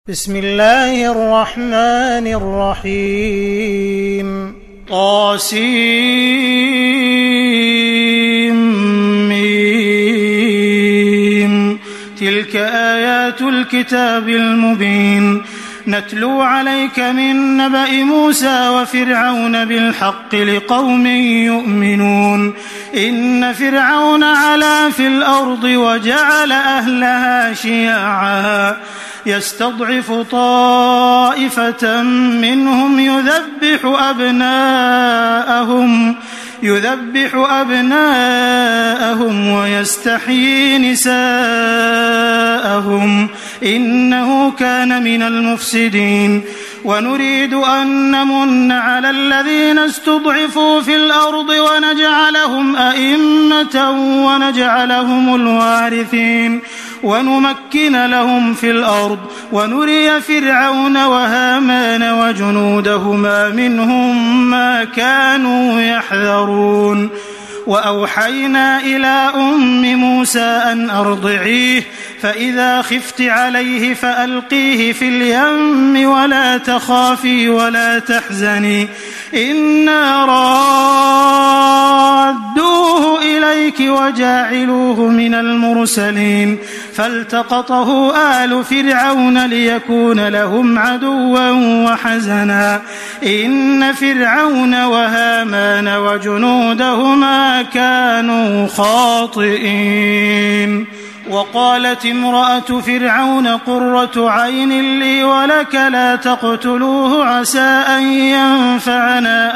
بسم الله الرحمن الرحيم طاسيم تلك آيات الكتاب المبين نتلو عليك من نبأ موسى وفرعون بالحق لقوم يؤمنون إن فرعون علا في الأرض وجعل أهلها شيعا يستضعف طائفة منهم يذبح أبناءهم ويستحيي نساءهم إنه كان من المفسدين ونريد أن نمن على الذين استضعفوا في الأرض ونجعلهم أئمة ونجعلهم الوارثين ونمكن لهم في الأرض ونري فرعون وهامان وجنودهما منهم ما كانوا يحذرون وأوحينا إلى أم موسى أن أرضعيه فإذا خفت عليه فألقيه في اليم ولا تخافي ولا تحزني إنا رادوه إليك وجاعلوه من المرسلين فالتقطه آل فرعون ليكون لهم عدوا وحزنا إن فرعون وهامان وجنودهما كانوا خاطئين وقالت امرأة فرعون قرة عين لي ولك لا تقتلوه عسى أن ينفعنا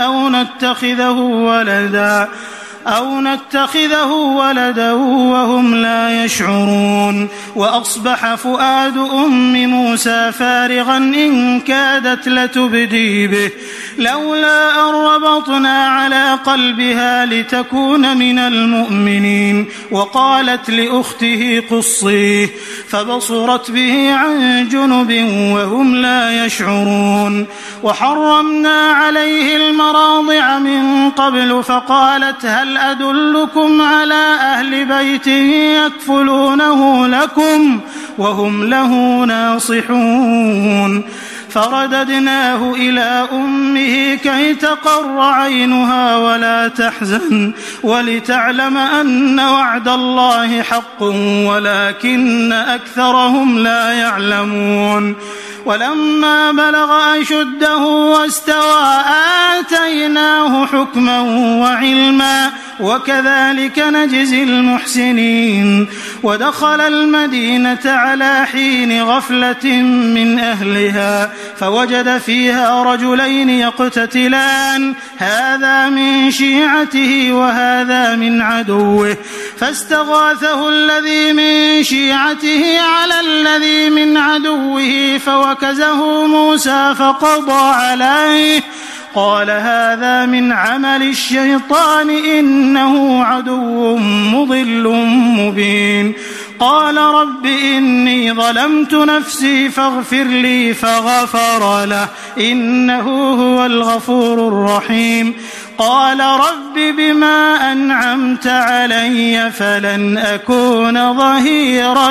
أو نتخذه ولدا وهم لا يشعرون وأصبح فؤاد أم موسى فارغا إن كادت لتبدي به لولا أن ربطنا على قلبها لتكون من المؤمنين وقالت لأخته قصيه فبصرت به عن جنب وهم لا يشعرون وحرمنا عليه المراضع من قبل فقالت هل أدلكم على أهل بيت يكفلونه لكم وهم له ناصحون فرددناه إلى أمه كي تقر عينها ولا تحزن ولتعلم أن وعد الله حق ولكن أكثرهم لا يعلمون ولما بلغ أشده واستوى آتيناه حكما وعلما وكذلك نجزي المحسنين ودخل المدينة على حين غفلة من أهلها فوجد فيها رجلين يقتتلان هذا من شيعته وهذا من عدوه فاستغاثه الذي من شيعته على الذي من عدوه فوكزه موسى فقضى عليه قال هذا من عمل الشيطان إنه عدو مضل مبين قال رب إني ظلمت نفسي فاغفر لي فغفر له إنه هو الغفور الرحيم قال رب بما أنعمت علي فلن أكون ظهيرا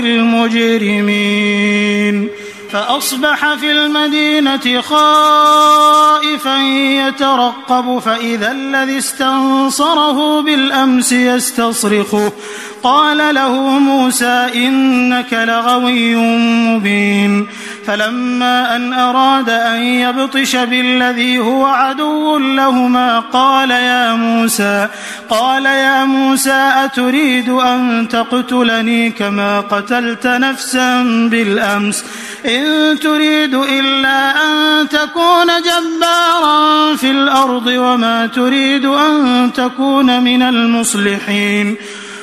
للمجرمين فأصبح في المدينة خائفا يترقب فإذا الذي استنصره بالأمس يستصرخه قال له موسى إنك لغوي مبين فلما أن أراد أن يبطش بالذي هو عدو لهما قال يا موسى أتريد أن تقتلني كما قتلت نفسا بالأمس إن تريد إلا أن تكون جبارا في الأرض وما تريد أن تكون من المصلحين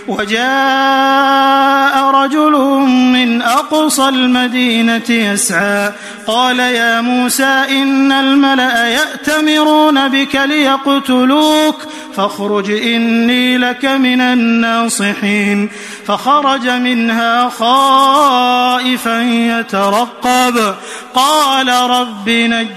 وجاء رجل من أقصى المدينة يسعى قال يا موسى إن الملأ يأتمرون بك ليقتلوك فاخرج إني لك من الناصحين فخرج منها خائفا يترقب قال رب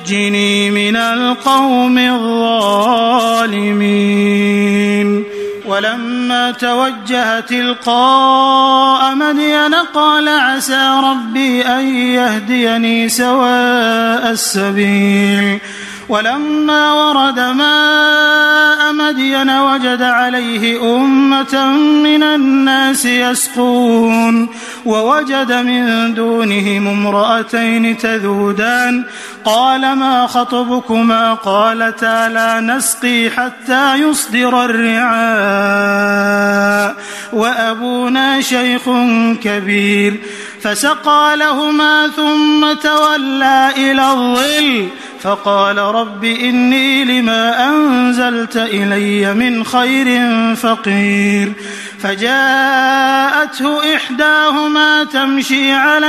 نجني من القوم الظالمين ولما توجه تلقاء مدين قال عسى ربي أن يهديني سواء السبيل ولما ورد ماء مدين وجد عليه أمة من الناس يسقون ووجد من دونهم امرأتين تذودان قال ما خطبكما قالتا لا نسقي حتى يصدر الرعاء وأبونا شيخ كبير فسقى لهما ثم تولى إلى الظل فقال رب إني لما أنزلت إلي من خير فقير فجاءته إحداهما تمشي على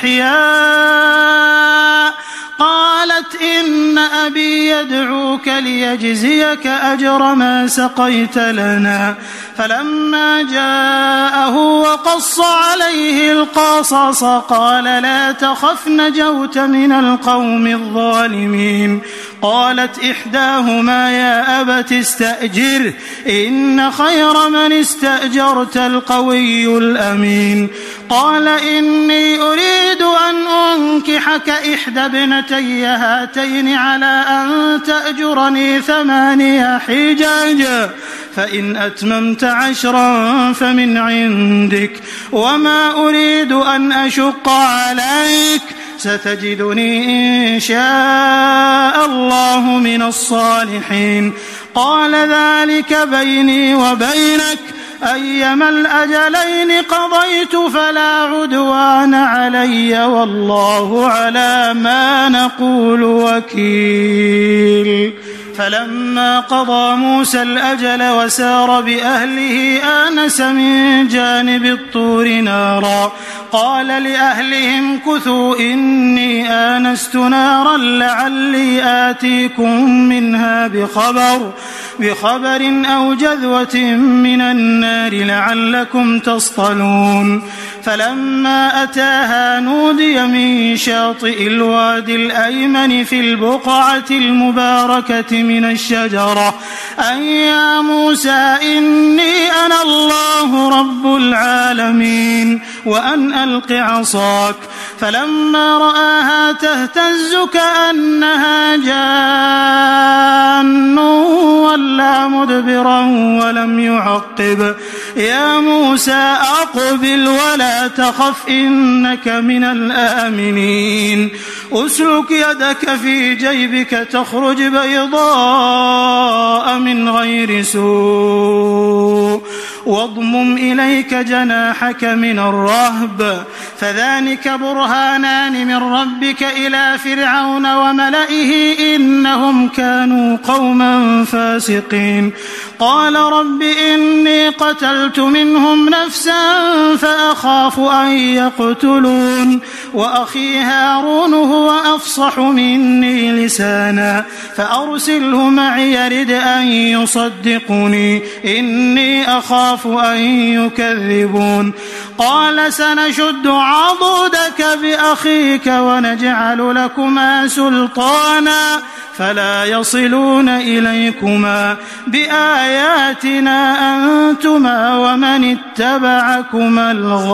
استحياء قالت إن أبي يدعوك ليجزيك أجر ما سقيت لنا فلما جاءه وقص عليه القصص قال لا تخف نجوت من القوم الظالمين قالت إحداهما يا أبت استأجره إن خير من استأجرت القوي الأمين قال إني أريد أن أنكحك إحدى ابنتي هاتين على أن تأجرني 8 حجاج فإن أتممت 10 فمن عندك وما أريد أن أشق عليك ستجدني إن شاء الله من الصالحين قال ذلك بيني وبينك أيما الأجلين قضيت فلا عدوان علي والله على ما نقول وكيل فلما قضى موسى الأجل وسار بأهله آنس من جانب الطور نارا قال لأهلهم كثوا إني آنست نارا لعلي آتيكم منها بخبر أو جذوة من النار لعلكم تصطلون فلما أتاها نودي من شاطئ الوادي الأيمن في البقعة المباركة من الشجرة أن يا موسى إني أنا الله رب العالمين وأن ألق عصاك فلما رآها تهتز كأنها جان ولا مدبرا ولم يعقب يا موسى أقبل ولا تخف إنك من الآمنين أسلك يدك في جيبك تخرج بيضاء من غير سوء واضمم إليك جناحك من الرهب فذلك برهانان من ربك إلى فرعون وملئه إنهم كانوا قوما فاسقين قال رب إني قتلت منهم نفسا فأخاف أن يقتلون وأخي هارون هو أفصح مني لسانا فأرسله معي يرد أن يصدقني إني أخاف أن يكذبون قال سنشد عضدك بأخيك ونجعل لكما سلطانا فلا يصلون إليكما بآياتنا أنتما ومن اتبعكما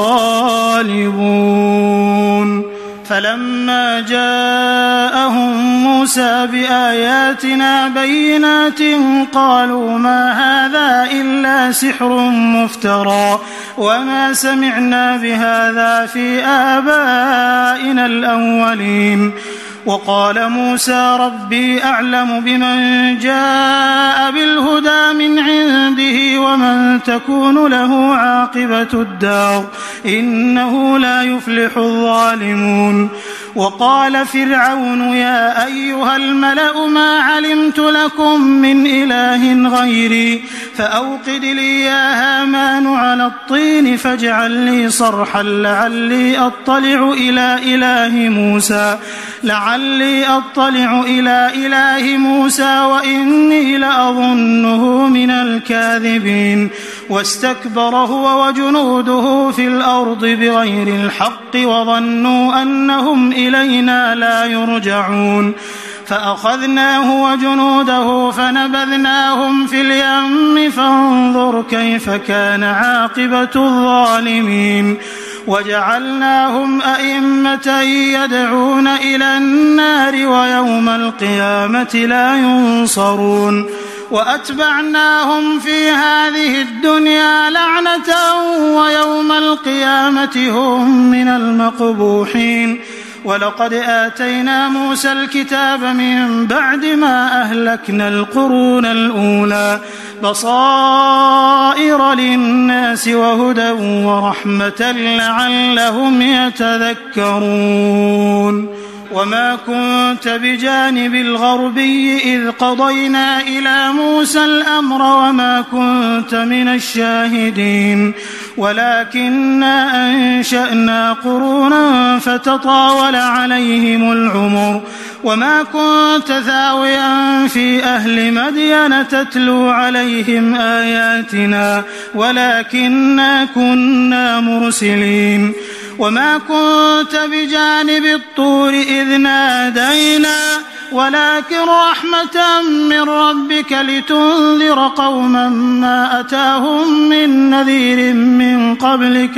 الغالبون فلما جاءهم موسى بآياتنا بينات قالوا ما هذا إلا سحر مفترى وما سمعنا بهذا في آبائنا الأولين وقال موسى ربي أعلم بمن جاء بالهدى من عنده ومن تكون له عاقبة الدار إنه لا يفلح الظالمون وقال فرعون يا أيها الملأ ما علمت لكم من إله غيري فأوقد لي يا هامان على الطين فاجعل لي صرحا لعلي أطلع إلى إله موسى وإني لأظنه من الكاذبين واستكبر هو وجنوده في الأرض بغير الحق وظنوا أنهم إلينا لا يرجعون فأخذناه وجنوده فنبذناهم في اليم فانظر كيف كان عاقبة الظالمين وجعلناهم أئمة يدعون إلى النار ويوم القيامة لا ينصرون وأتبعناهم في هذه الدنيا لعنة ويوم القيامة هم من المقبوحين ولقد آتينا موسى الكتاب من بعد ما أهلكنا القرون الأولى بصائر للناس وهدى ورحمة لعلهم يتذكرون وما كنت بجانب الغربي إذ قضينا إلى موسى الأمر وما كنت من الشاهدين ولكننا أنشأنا قرونا فتطاول عليهم العمر وما كنت ثاويا في أهل مدين تتلو عليهم آياتنا ولكننا كنا مرسلين وما كنت بجانب الطور إذ نادينا ولكن رحمة من ربك لتنذر قوما ما أتاهم من نذير من قبلك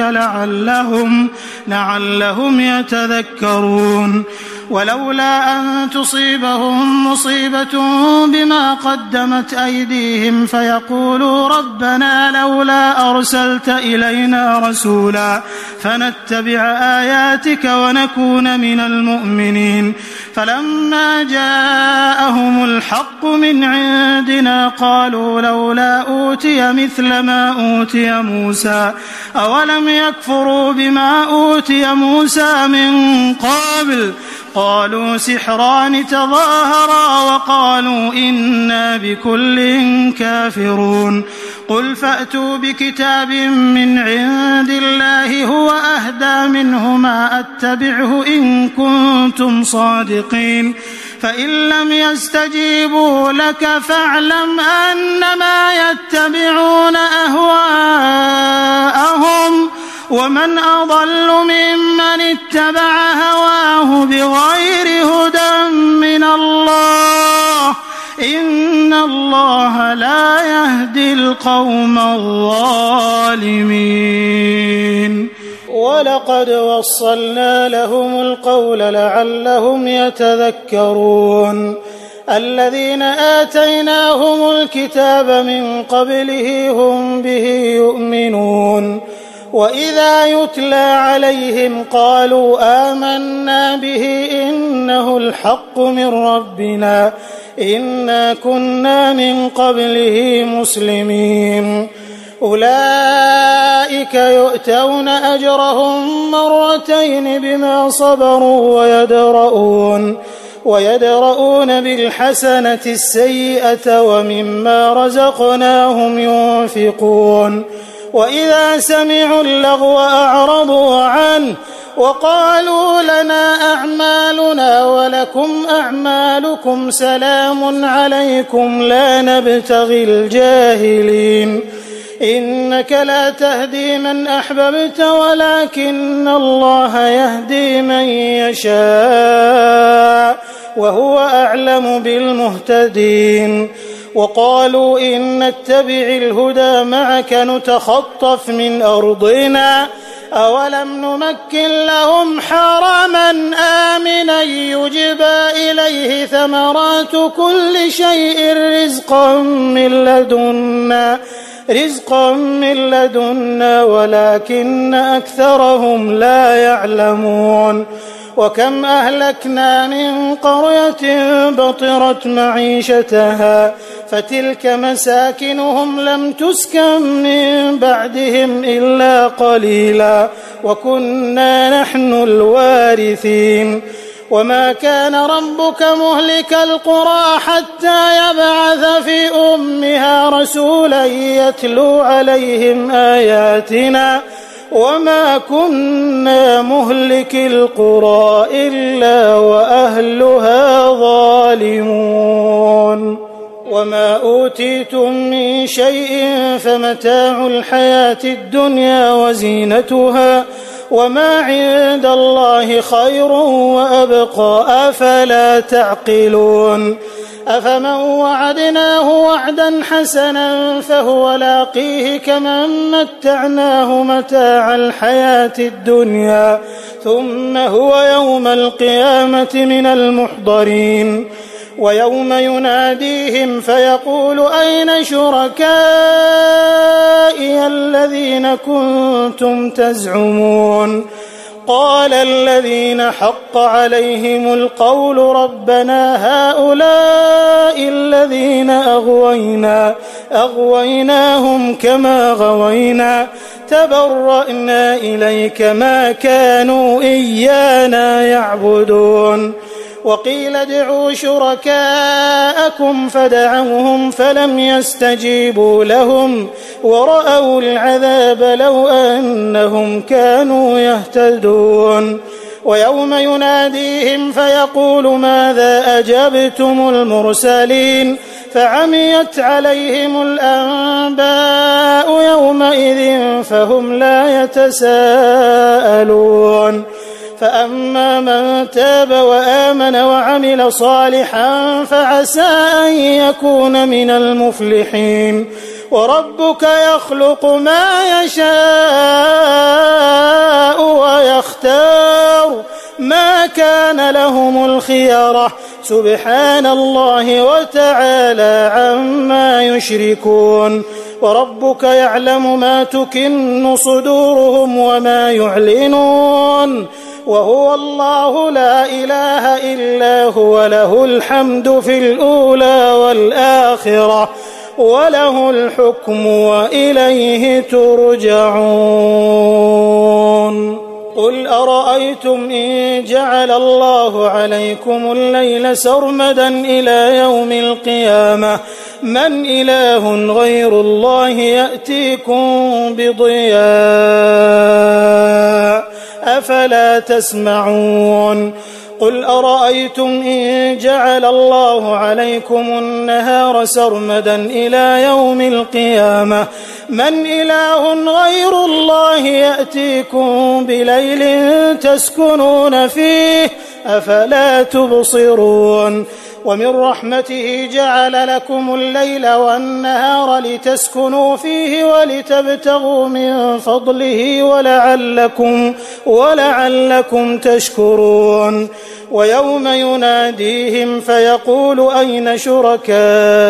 لعلهم يتذكرون ولولا أن تصيبهم مصيبة بما قدمت أيديهم فيقولوا ربنا لولا أرسلت إلينا رسولا فنتبع آياتك ونكون من المؤمنين فلما جاءهم الحق من عندنا قالوا لولا أوتي مثل ما أوتي موسى أولم يكفروا بما أوتي موسى من قبل قالوا سحران تظاهرا وقالوا إنا بكل كافرون قل فأتوا بكتاب من عند الله هو أهدى منهما أتبعه إن كنتم صادقين فإن لم يستجيبوا لك فاعلم أنما يتبعون أهواءهم ومن أضل ممن اتبع هواه بغير هدى من الله إن الله لا يهدي القوم الظالمين ولقد وصلنا لهم القول لعلهم يتذكرون الذين آتيناهم الكتاب من قبله هم به يؤمنون وإذا يتلى عليهم قالوا آمنا به إنه الحق من ربنا إنا كنا من قبله مسلمين أولئك يؤتون أجرهم مرتين بما صبروا ويدرؤون بالحسنة السيئة ومما رزقناهم ينفقون وإذا سمعوا اللغو أعرضوا عنه وقالوا لنا أعمالنا ولكم أعمالكم سلام عليكم لا نبتغي الجاهلين إنك لا تهدي من أحببت ولكن الله يهدي من يشاء وهو أعلم بالمهتدين وقالوا إن نتبع الهدى معك نتخطف من أرضنا أولم نمكن لهم حرما آمنا يجبى إليه ثمرات كل شيء رزقا من لدنا ولكن أكثرهم لا يعلمون وكم أهلكنا من قرية بطرت معيشتها فتلك مساكنهم لم تسكن من بعدهم إلا قليلا وكنا نحن الوارثين وما كان ربك مهلك القرى حتى يبعث في أمها رسولا يتلو عليهم آياتنا وما كنا مهلك القرى إلا وأهلها ظالمون وما أوتيتم من شيء فمتاع الحياة الدنيا وزينتها وما عند الله خير وأبقى أفلا تعقلون أفمن وعدناه وعدا حسنا فهو لاقيه كمن متعناه متاع الحياة الدنيا ثم هو يوم القيامة من المحضرين ويوم يناديهم فيقول أين شركائي الذين كنتم تزعمون قال الذين حق عليهم القول ربنا هؤلاء الذين أغويناهم كما غوينا تبرأنا إليك ما كانوا إيانا يعبدون وقيل ادعوا شركاءكم فدعوهم فلم يستجيبوا لهم ورأوا العذاب لو أنهم كانوا يهتدون ويوم يناديهم فيقول ماذا أجبتم المرسلين فعميت عليهم الأنباء يومئذ فهم لا يتساءلون فأما من تاب وآمن وعمل صالحا فعسى أن يكون من المفلحين وربك يخلق ما يشاء ويختار ما كان لهم الخيرة سبحان الله وتعالى عما يشركون وربك يعلم ما تكن صدورهم وما يعلنون وهو الله لا إله إلا هو له الحمد في الأولى والآخرة وله الحكم وإليه ترجعون قل أرأيتم إن جعل الله عليكم الليل سرمدا إلى يوم القيامة من إله غير الله يأتيكم بضياء أفلا تسمعون قل أرأيتم إن جعل الله عليكم النهار سرمدا إلى يوم القيامة من إله غير الله يأتيكم بليل تسكنون فيه أفلا تبصرون ومن رحمته جعل لكم الليل والنهار لتسكنوا فيه ولتبتغوا من فضله ولعلكم تشكرون ويوم يناديهم فيقول أين شركائي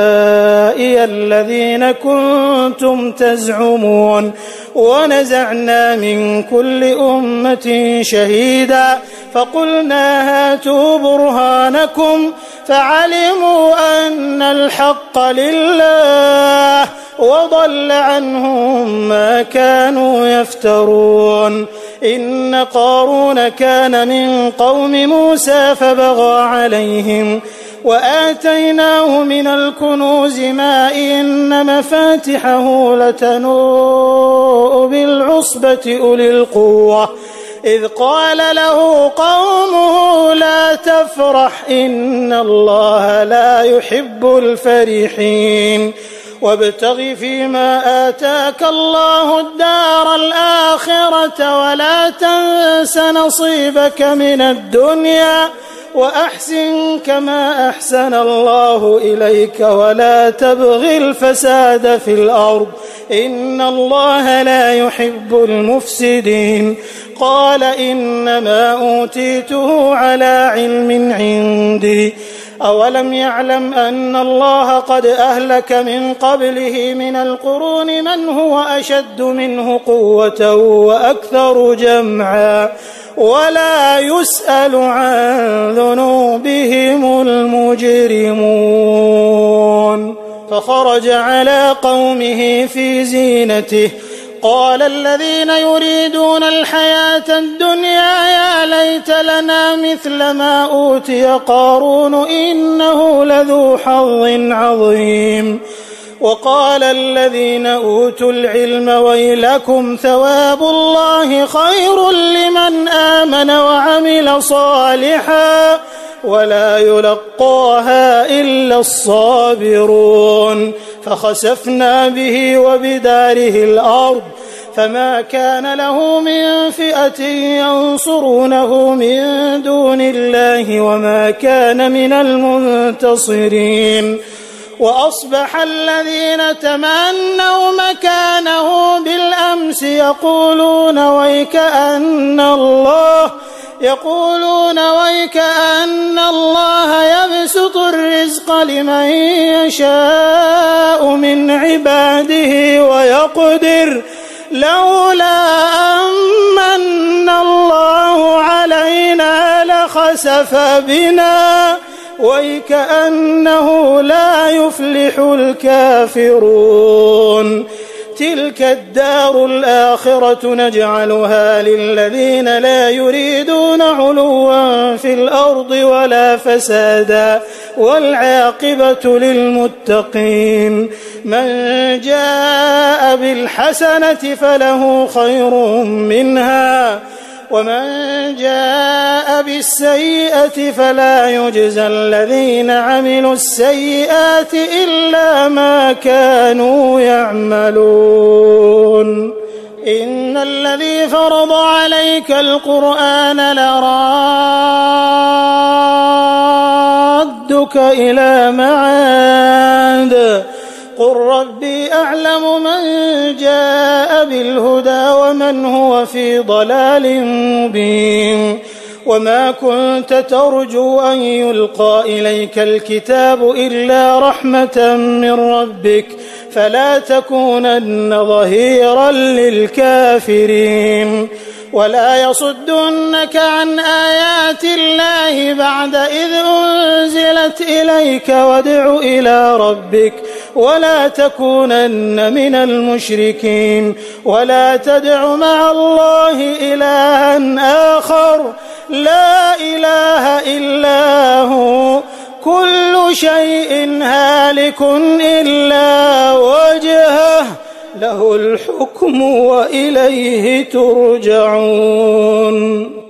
الذين كنتم تزعمون ونزعنا من كل أمة شهيدا فقلنا هاتوا برهانكم فعلموا أن الحق لله وضل عنهم ما كانوا يفترون إن قارون كان من قوم موسى فبغى عليهم وآتيناه من الكنوز ما إن مفاتحه لتنوء بالعصبة أولي القوة إذ قال له قومه لا تفرح إن الله لا يحب الفرحين وابتغ فيما آتاك الله الدار الآخرة ولا تنس نصيبك من الدنيا وأحسن كما أحسن الله إليك ولا تبغ الفساد في الأرض إن الله لا يحب المفسدين قال إنما أوتيته على علم عندي أولم يعلم أن الله قد أهلك من قبله من القرون من هو أشد منه قوة وأكثر جمعا ولا يسأل عن ذنوبهم المجرمون فخرج على قومه في زينته قال الذين يريدون الحياة الدنيا يا ليت لنا مثل ما أوتي قارون إنه لذو حظ عظيم وقال الذين أوتوا العلم ويلكم ثواب الله خير لمن آمن وعمل صالحا ولا يلقاها إلا الصابرون فخسفنا به وبداره الأرض فما كان له من فئة ينصرونه من دون الله وما كان من المنتصرين. وأصبح الذين تمنوا مكانه بالأمس يقولون ويكأن الله يبسط الرزق لمن يشاء من عباده ويقدر لولا أمن الله علينا لخسف بنا ويكأنه لا يفلح الكافرون. تلك الدار الآخرة نجعلها للذين لا يريدون علوا في الأرض ولا فسادا والعاقبة للمتقين. من جاء بالحسنة فله خير منها ومن جاء بالسيئة فلا يجزى الذين عملوا السيئات إلا ما كانوا يعملون. إن الذي فرض عليك القرآن لرادك إلى معاد قل ربي أعلم من جاء بالهدى ومن هو في ضلال مبين. وما كنت ترجو أن يلقى إليك الكتاب إلا رحمة من ربك فلا تكونن ظهيرا للكافرين. ولا يصدنك عن آيات الله بعد إذ أنزلت إليك وادع إلى ربك ولا تكونن من المشركين. ولا تدع مع الله إلها آخر لا إله إلا هو كل شيء هالك إلا وجهه له الحكم وإليه ترجعون.